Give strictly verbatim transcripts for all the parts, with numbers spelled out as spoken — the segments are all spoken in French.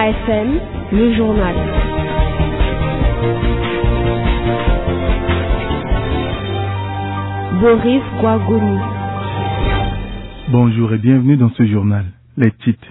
Vira F M, le journal. Boris Guagouni. Bonjour et bienvenue dans ce journal. Les titres.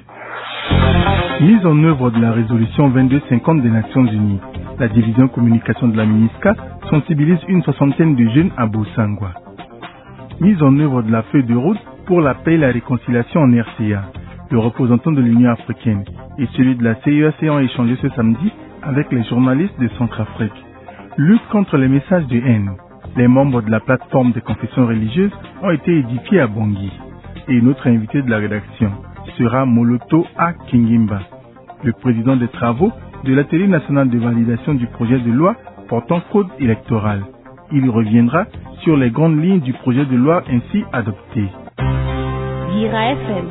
Mise en œuvre de la résolution vingt-deux cinquante des Nations Unies. La division communication de la MINUSCA sensibilise une soixantaine de jeunes à Bosangwa. Mise en œuvre de la feuille de route pour la paix et la réconciliation en R C A. Le représentant de l'Union africaine et celui de la C E A C ont échangé ce samedi avec les journalistes de Centrafrique. Lutte contre les messages de haine. Les membres de la plateforme des confessions religieuses ont été édifiés à Bangui. Et notre invité de la rédaction sera Moloto A. Kingimba, le président des travaux de l'atelier national de validation du projet de loi portant code électoral. Il reviendra sur les grandes lignes du projet de loi ainsi adopté. Vira F M.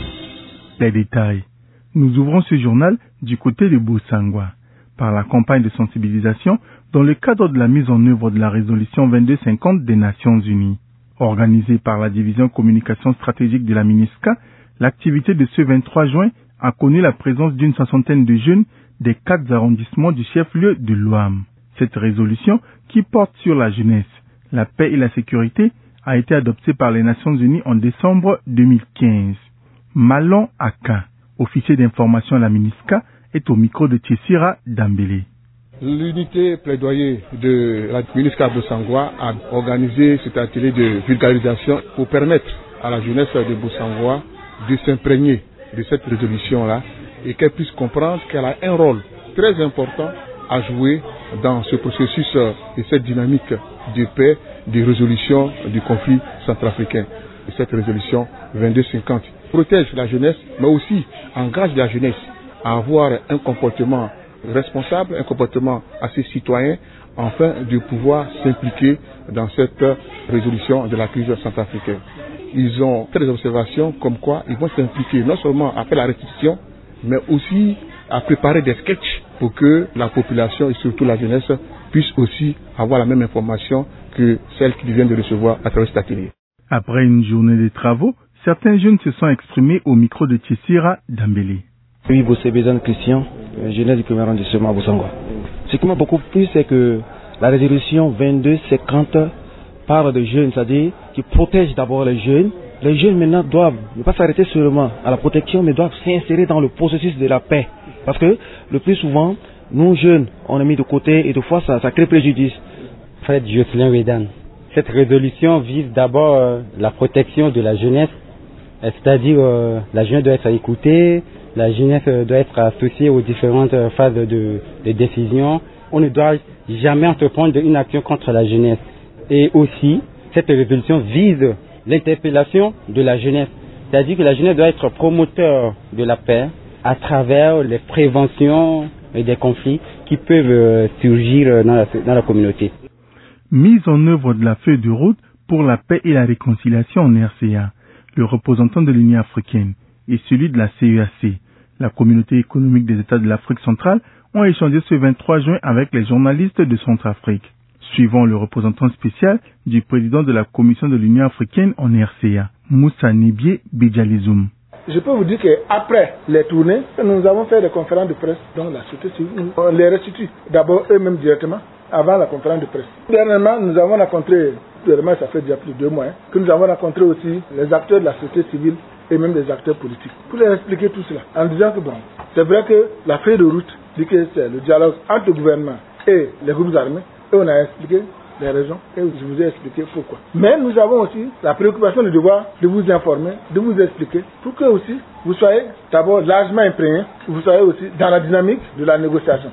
Les détails. Nous ouvrons ce journal du côté de Bosangwa par la campagne de sensibilisation dans le cadre de la mise en œuvre de la résolution vingt-deux cinquante des Nations Unies. Organisée par la division communication stratégique de la MINUSCA, l'activité de ce vingt-trois juin a connu la présence d'une soixantaine de jeunes des quatre arrondissements du chef-lieu de l'Ouam. Cette résolution, qui porte sur la jeunesse, la paix et la sécurité, a été adoptée par les Nations Unies en décembre deux mille quinze. Malon Aka, officier d'information à la MINUSCA, est au micro de Tessira Dambélé. L'unité plaidoyer de la MINUSCA Bosangwa a organisé cet atelier de vulgarisation pour permettre à la jeunesse de Bosangwa de s'imprégner de cette résolution-là et qu'elle puisse comprendre qu'elle a un rôle très important à jouer dans ce processus et cette dynamique de paix, de résolution du conflit centrafricain. Et cette résolution vingt-deux cinquante protège la jeunesse, mais aussi engage la jeunesse à avoir un comportement responsable, un comportement assez citoyen, afin de pouvoir s'impliquer dans cette résolution de la crise centrafricaine. Ils ont fait des observations comme quoi ils vont s'impliquer non seulement à faire la restitution, mais aussi à préparer des sketchs pour que la population et surtout la jeunesse puisse aussi avoir la même information que celle qu'ils viennent de recevoir à travers cet atelier. Après une journée de travaux, certains jeunes se sont exprimés au micro de Tessira Dambélé. Oui, Bossé Bézan Christian, jeunesse du premier arrondissement à Bosangwa. Ce qui m'a beaucoup plu, c'est que la résolution vingt-deux cinquante parle de jeunes, c'est-à-dire qui protège d'abord les jeunes. Les jeunes maintenant doivent ne pas s'arrêter seulement à la protection, mais doivent s'insérer dans le processus de la paix. Parce que le plus souvent, nous jeunes, on est mis de côté et des fois ça, ça crée préjudice. Fred Jocelyn Wedan. Cette résolution vise d'abord euh, la protection de la jeunesse, c'est-à-dire euh, la jeunesse doit être écoutée, la jeunesse euh, doit être associée aux différentes euh, phases de, de décision. On ne doit jamais entreprendre une action contre la jeunesse. Et aussi, cette résolution vise l'interpellation de la jeunesse, c'est-à-dire que la jeunesse doit être promoteur de la paix à travers les préventions des conflits qui peuvent euh, surgir dans la, dans la communauté. Mise en œuvre de la feuille de route pour la paix et la réconciliation en R C A. Le représentant de l'Union africaine et celui de la C E A C, la communauté économique des États de l'Afrique centrale, ont échangé ce vingt-trois juin avec les journalistes de Centrafrique. Suivant le représentant spécial du président de la Commission de l'Union africaine en R C A, Moussa Nibié Bidjalizoum. Je peux vous dire qu'après les tournées, nous avons fait des conférences de presse dans la société civile. On les restitue d'abord eux-mêmes directement avant la conférence de presse. Dernièrement, nous avons rencontré, dernièrement, ça fait déjà plus de deux mois, hein, que nous avons rencontré aussi les acteurs de la société civile et même des acteurs politiques pour leur expliquer tout cela en disant que bon, c'est vrai que la feuille de route dit que c'est le dialogue entre le gouvernement et les groupes armés et on a expliqué les raisons et je vous ai expliqué pourquoi. Mais nous avons aussi la préoccupation de devoir de vous informer, de vous expliquer pour que aussi vous soyez d'abord largement imprégné, vous soyez aussi dans la dynamique de la négociation.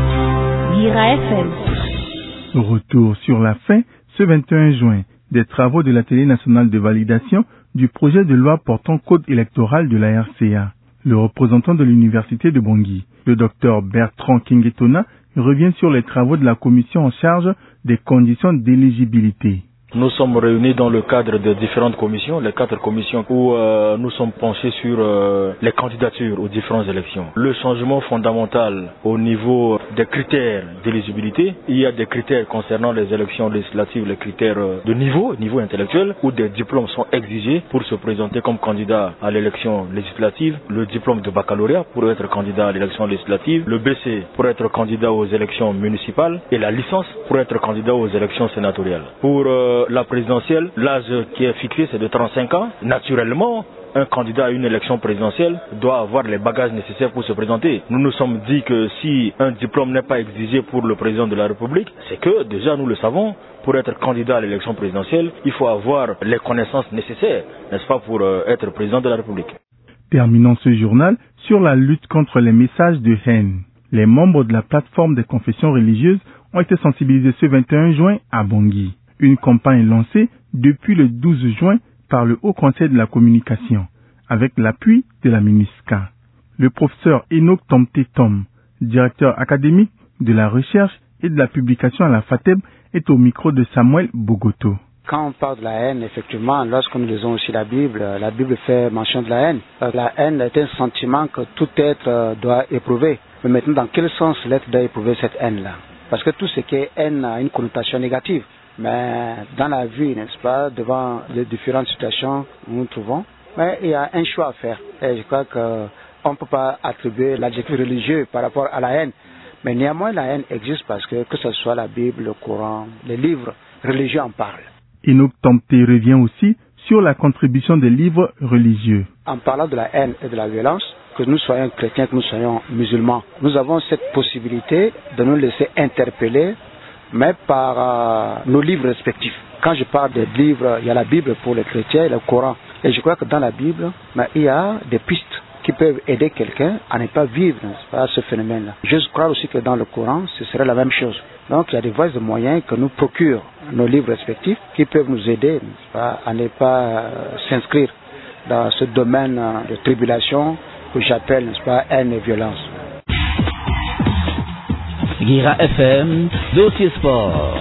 Vira F M. Retour sur la fin, ce vingt et un juin, des travaux de l'atelier national de validation du projet de loi portant code électoral de la R C A. Le représentant de l'université de Bangui, le docteur Bertrand Kingetona, revient sur les travaux de la commission en charge des conditions d'éligibilité. Nous sommes réunis dans le cadre de différentes commissions, les quatre commissions où euh, nous sommes penchés sur euh, les candidatures aux différentes élections. Le changement fondamental au niveau des critères d'éligibilité, il y a des critères concernant les élections législatives, les critères de niveau, niveau intellectuel, où des diplômes sont exigés pour se présenter comme candidat à l'élection législative, le diplôme de baccalauréat pour être candidat à l'élection législative, le B C pour être candidat aux élections municipales et la licence pour être candidat aux élections sénatoriales. Pour euh, la présidentielle, l'âge qui est fixé c'est de trente-cinq ans. Naturellement, un candidat à une élection présidentielle doit avoir les bagages nécessaires pour se présenter. Nous nous sommes dit que si un diplôme n'est pas exigé pour le président de la République, c'est que déjà nous le savons, pour être candidat à l'élection présidentielle, il faut avoir les connaissances nécessaires, n'est-ce pas, pour euh, être président de la République. Terminons ce journal sur la lutte contre les messages de haine. Les membres de la plateforme des confessions religieuses ont été sensibilisés ce vingt et un juin à Bangui. Une campagne lancée depuis le douze juin par le Haut Conseil de la Communication, avec l'appui de la MINUSCA. Le professeur Enoch Tomté Tom, directeur académique de la recherche et de la publication à la FATEB, est au micro de Samuel Bogoto. Quand on parle de la haine, effectivement, lorsque nous lisons aussi la Bible, la Bible fait mention de la haine. La haine est un sentiment que tout être doit éprouver. Mais maintenant, dans quel sens l'être doit éprouver cette haine-là? Parce que tout ce qui est haine a une connotation négative. Mais dans la vie, n'est-ce pas, devant les différentes situations que nous nous trouvons, mais il y a un choix à faire. Et je crois qu'on ne peut pas attribuer l'adjectif religieux par rapport à la haine. Mais néanmoins, la haine existe parce que, que ce soit la Bible, le Coran, les livres religieux en parlent. Enoch Tomté revient aussi sur la contribution des livres religieux. En parlant de la haine et de la violence, que nous soyons chrétiens, que nous soyons musulmans, nous avons cette possibilité de nous laisser interpeller, mais par euh, nos livres respectifs. Quand je parle des livres, il y a la Bible pour les chrétiens et le Coran. Et je crois que dans la Bible, mais il y a des pistes qui peuvent aider quelqu'un à ne pas vivre, n'est-ce pas, ce phénomène-là. Je crois aussi que dans le Coran, ce serait la même chose. Donc il y a des voies et moyens que nous procurent nos livres respectifs qui peuvent nous aider, n'est-ce pas, à ne pas euh, s'inscrire dans ce domaine de tribulation que j'appelle, n'est-ce pas, haine et violence. Guira F M, dossier sport.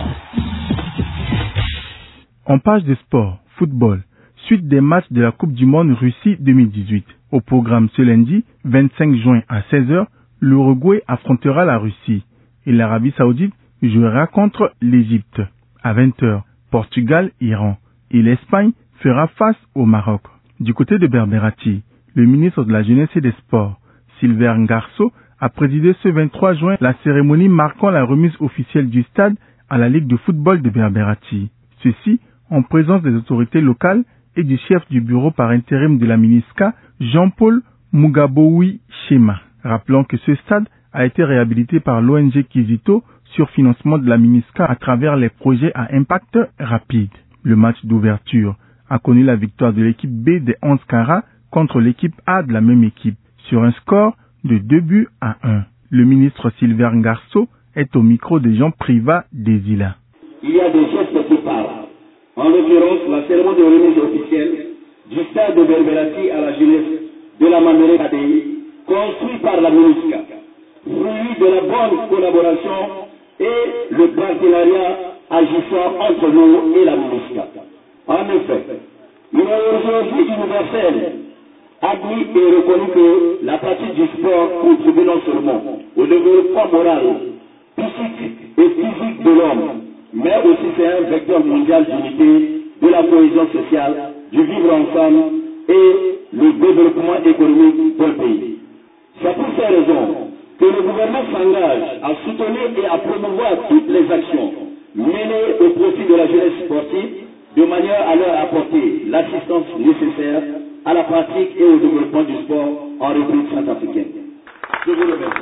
En page de sport, football, suite des matchs de la Coupe du Monde Russie deux mille dix-huit. Au programme ce lundi, vingt-cinq juin à seize heures, l'Uruguay affrontera la Russie et l'Arabie Saoudite jouera contre l'Égypte. À vingt heures, Portugal, Iran et l'Espagne fera face au Maroc. Du côté de Berbérati, le ministre de la Jeunesse et des Sports, Silver Ngarso, a présidé ce vingt-trois juin la cérémonie marquant la remise officielle du stade à la Ligue de football de Berbérati. Ceci en présence des autorités locales et du chef du bureau par intérim de la MINUSCA, Jean-Paul Mugaboui Shema. Rappelons que ce stade a été réhabilité par l'O N G Kizito sur financement de la MINUSCA à travers les projets à impact rapide. Le match d'ouverture a connu la victoire de l'équipe B des onze Carats contre l'équipe A de la même équipe sur un score de deux buts à un. Le ministre Silver Ngarso est au micro de Jean Privat Desila. Il y a des gestes qui parlent. En l'occurrence, la cérémonie de remise officielle du stade de Berbérati à la jeunesse de la Mamere A D I, construit par la MINUSCA, fruit de la bonne collaboration et le partenariat agissant entre nous et la MINUSCA. En effet, il est aujourd'hui universel, admis et reconnu que la pratique du sport contribue non seulement au développement moral, psychique et physique de l'homme, mais aussi c'est un vecteur mondial d'unité, de la cohésion sociale, du vivre ensemble et le développement économique d'un pays. C'est pour ces raisons que le gouvernement s'engage à soutenir et à promouvoir toutes les actions menées au profit de la jeunesse sportive de manière à leur apporter l'assistance nécessaire à la pratique et au développement du sport en République centrafricaine. Je vous remercie.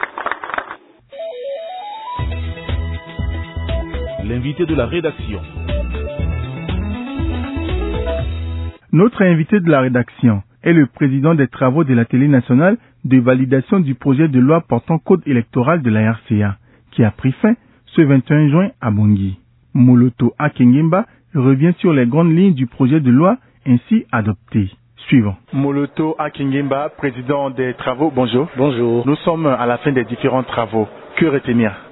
L'invité de la rédaction. Notre invité de la rédaction est le président des travaux de la télé nationale de validation du projet de loi portant code électoral de la R C A, qui a pris fin ce vingt et un juin à Bangui. Moloto Akengimba revient sur les grandes lignes du projet de loi ainsi adopté. Suivant. Moloto Akengimba, président des travaux, bonjour. Bonjour. Nous sommes à la fin des différents travaux. Que retenir?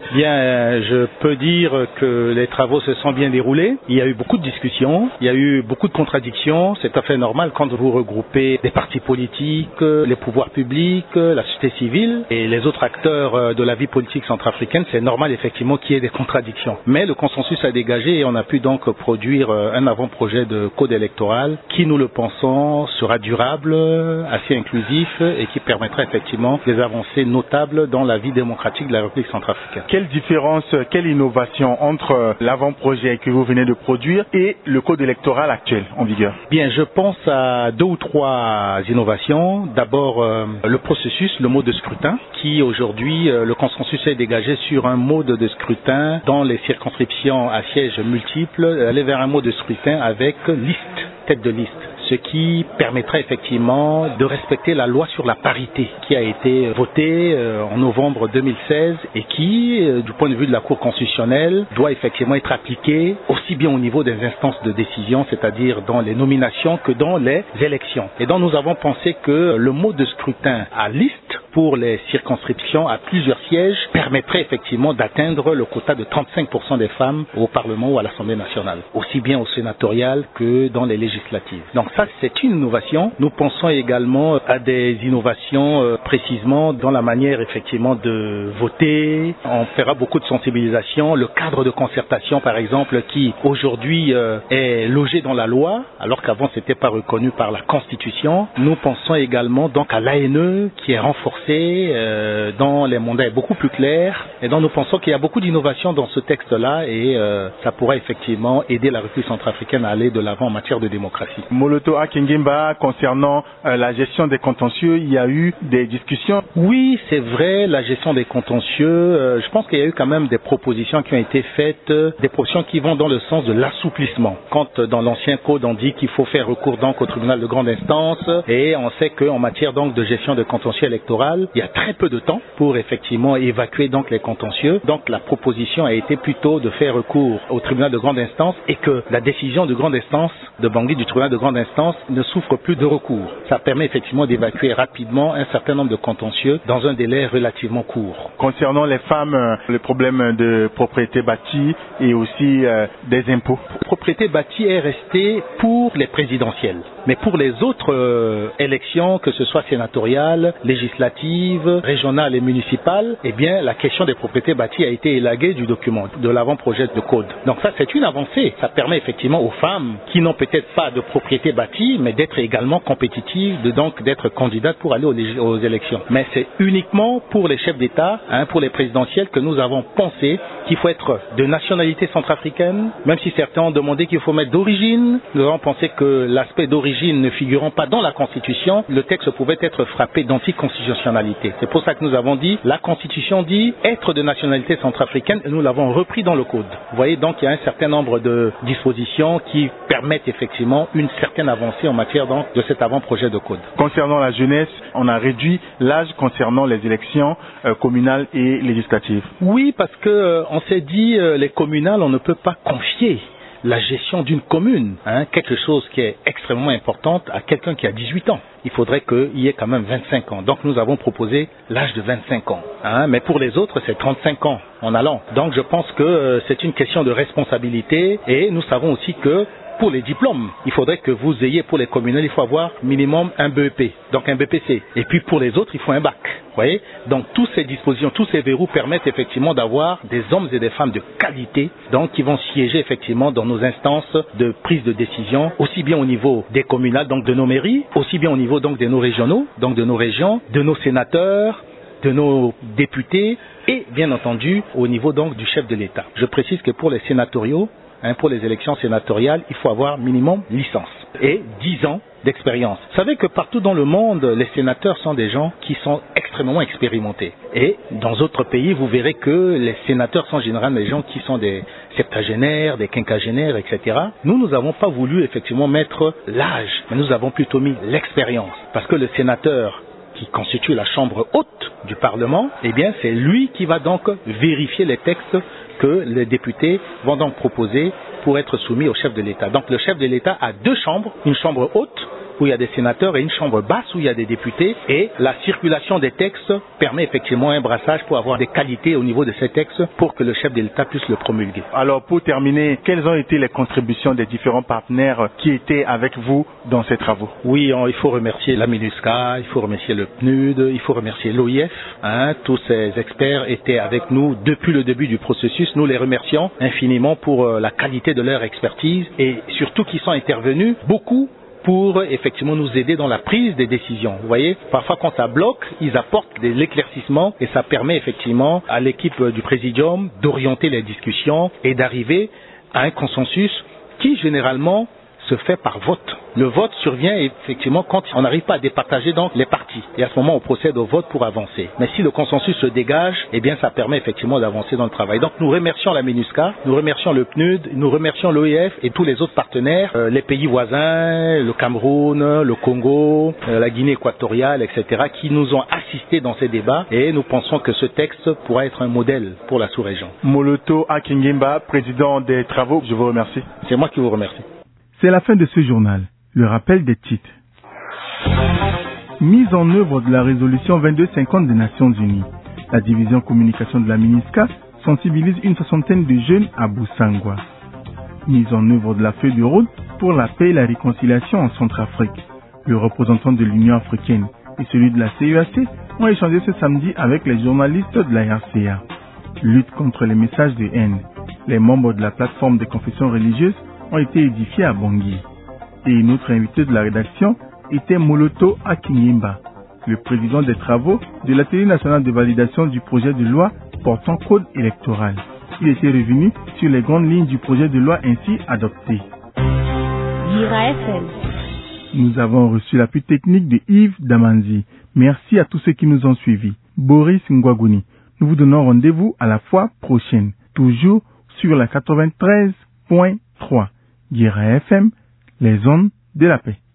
Bien, euh, je peux dire que les travaux se sont bien déroulés. Il y a eu beaucoup de discussions, il y a eu beaucoup de contradictions. C'est tout à fait normal quand vous regroupez des partis politiques, les pouvoirs publics, la société civile et les autres acteurs de la vie politique centrafricaine. C'est normal effectivement qu'il y ait des contradictions. Mais le consensus a dégagé et on a pu donc produire un avant-projet de code électoral qui, nous le pensons, sera durable, assez inclusif et qui permettra effectivement des avancées notables dans la vie démocratique de la République centrafricaine. Quelle différence, quelle innovation entre l'avant-projet que vous venez de produire et le code électoral actuel en vigueur? Bien, je pense à deux ou trois innovations. D'abord, euh, le processus, le mode de scrutin, qui aujourd'hui, euh, le consensus est dégagé sur un mode de scrutin dans les circonscriptions à sièges multiples, aller vers un mode de scrutin avec liste, tête de liste. Ce qui permettra effectivement de respecter la loi sur la parité qui a été votée euh, en novembre deux mille seize et qui, euh, du point de vue de la Cour constitutionnelle, doit effectivement être appliquée aussi bien au niveau des instances de décision, c'est-à-dire dans les nominations que dans les élections. Et donc nous avons pensé que le mode de scrutin à liste pour les circonscriptions à plusieurs sièges permettrait effectivement d'atteindre le quota de trente-cinq pour cent des femmes au Parlement ou à l'Assemblée nationale, aussi bien au sénatorial que dans les législatives. Donc ça, c'est une innovation. Nous pensons également à des innovations euh, précisément dans la manière effectivement de voter. On fera beaucoup de sensibilisation. Le cadre de concertation, par exemple, qui aujourd'hui euh, est logé dans la loi, alors qu'avant c'était pas reconnu par la Constitution. Nous pensons également donc à l'A N E qui est renforcé euh, dans les mandats est beaucoup plus clair. Et donc nous pensons qu'il y a beaucoup d'innovations dans ce texte-là et euh, ça pourra effectivement aider la République centrafricaine à aller de l'avant en matière de démocratie. Moloto Akengimba, concernant euh, la gestion des contentieux, il y a eu des discussions? Oui, c'est vrai, la gestion des contentieux, euh, je pense qu'il y a eu quand même des propositions qui ont été faites, euh, des propositions qui vont dans le sens de l'assouplissement. Quand euh, dans l'ancien code on dit qu'il faut faire recours donc au tribunal de grande instance et on sait qu'en matière donc de gestion de contentieux électoral, il y a très peu de temps pour effectivement évacuer donc les contentieux. Donc la proposition a été plutôt de faire recours au tribunal de grande instance et que la décision de grande instance de Bangui du tribunal de grande instance ne souffre plus de recours. Ça permet effectivement d'évacuer rapidement un certain nombre de contentieux dans un délai relativement court. Concernant les femmes, euh, le problème de propriété bâtie et aussi euh, des impôts. Propriété bâtie est restée pour les présidentielles. Mais pour les autres euh, élections, que ce soit sénatoriales, législatives, régionales et municipales, eh bien, la question des propriétés bâties a été élaguée du document, de l'avant-projet de code. Donc ça, c'est une avancée. Ça permet effectivement aux femmes qui n'ont peut-être pas de propriété bâtie, mais d'être également compétitives, de donc d'être candidates pour aller aux, aux élections. Mais c'est uniquement pour les chefs d'État, hein, pour les présidentielles, que nous avons pensé qu'il faut être de nationalité centrafricaine, même si certains ont demandé qu'il faut mettre d'origine. Nous avons pensé que l'aspect d'origine ne figurant pas dans la Constitution, le texte pouvait être frappé d'anticonstitutionnalité. C'est pour ça que nous avons dit, la Constitution dit être de nationalité centrafricaine et nous l'avons repris dans le Code. Vous voyez donc il y a un certain nombre de dispositions qui permettent effectivement une certaine avancée en matière donc, de cet avant-projet de Code. Concernant la jeunesse, on a réduit l'âge concernant les élections euh, communales et législatives. Oui, parce que euh, on s'est dit, euh, les communales, on ne peut pas confier la gestion d'une commune, hein, quelque chose qui est extrêmement importante à quelqu'un qui a dix-huit ans. Il faudrait qu'il y ait quand même vingt-cinq ans. Donc nous avons proposé l'âge de vingt-cinq ans. Hein, mais pour les autres, c'est trente-cinq ans en allant. Donc je pense que euh, c'est une question de responsabilité et nous savons aussi que pour les diplômes, il faudrait que vous ayez pour les communales, il faut avoir minimum un B E P, donc un B P C. Et puis pour les autres, il faut un bac. Vous voyez? Donc toutes ces dispositions, tous ces verrous permettent effectivement d'avoir des hommes et des femmes de qualité, donc qui vont siéger effectivement dans nos instances de prise de décision, aussi bien au niveau des communales, donc de nos mairies, aussi bien au niveau donc de nos régionaux, donc de nos régions, de nos sénateurs, de nos députés et bien entendu au niveau donc du chef de l'État. Je précise que pour les sénatoriaux, Hein, pour les élections sénatoriales, il faut avoir minimum licence et dix ans d'expérience. Vous savez que partout dans le monde, les sénateurs sont des gens qui sont extrêmement expérimentés. Et dans d'autres pays, vous verrez que les sénateurs sont généralement des gens qui sont des septagénaires, des quinquagénaires, et cetera. Nous, nous n'avons pas voulu effectivement mettre l'âge, mais nous avons plutôt mis l'expérience. Parce que le sénateur qui constitue la chambre haute du Parlement, eh bien, c'est lui qui va donc vérifier les textes que les députés vont donc proposer pour être soumis au chef de l'État. Donc le chef de l'État a deux chambres, une chambre haute où il y a des sénateurs et une chambre basse où il y a des députés. Et la circulation des textes permet effectivement un brassage pour avoir des qualités au niveau de ces textes pour que le chef de l'État puisse le promulguer. Alors pour terminer, quelles ont été les contributions des différents partenaires qui étaient avec vous dans ces travaux? Oui, on, il faut remercier la MINUSCA, il faut remercier le P N U D, il faut remercier l'O I F. Hein, tous ces experts étaient avec nous depuis le début du processus. Nous les remercions infiniment pour euh, la qualité de leur expertise et surtout qu'ils sont intervenus beaucoup pour effectivement nous aider dans la prise des décisions. Vous voyez, parfois quand ça bloque, ils apportent de l'éclaircissement et ça permet effectivement à l'équipe du Présidium d'orienter les discussions et d'arriver à un consensus qui généralement se fait par vote. Le vote survient effectivement quand on n'arrive pas à départager donc les partis. Et à ce moment, on procède au vote pour avancer. Mais si le consensus se dégage, eh bien, ça permet effectivement d'avancer dans le travail. Donc, nous remercions la MINUSCA, nous remercions le P N U D, nous remercions l'O I F et tous les autres partenaires, euh, les pays voisins, le Cameroun, le Congo, euh, la Guinée équatoriale, et cetera, qui nous ont assistés dans ces débats. Et nous pensons que ce texte pourra être un modèle pour la sous-région. Moloto Akingimba, président des travaux, je vous remercie. C'est moi qui vous remercie. C'est la fin de ce journal. Le rappel des titres. Mise en œuvre de la résolution vingt-deux cinquante des Nations Unies. La division communication de la MINUSCA sensibilise une soixantaine de jeunes à Boussangwa. Mise en œuvre de la feuille de route pour la paix et la réconciliation en Centrafrique. Le représentant de l'Union africaine et celui de la C E A C ont échangé ce samedi avec les journalistes de la R C A. Lutte contre les messages de haine. Les membres de la plateforme des confessions religieuses ont été édifiés à Bangui. Et une autre invitée de la rédaction était Moloto Akingimba, le président des travaux de l'atelier national de validation du projet de loi portant code électoral. Il était revenu sur les grandes lignes du projet de loi ainsi adopté. Vira F M. Nous avons reçu l'appui technique de Yves Damanzi. Merci à tous ceux qui nous ont suivis. Boris Ngwagouni. Nous vous donnons rendez-vous à la fois prochaine, toujours sur la quatre-vingt-treize point trois. Vira F M, les ondes de la paix.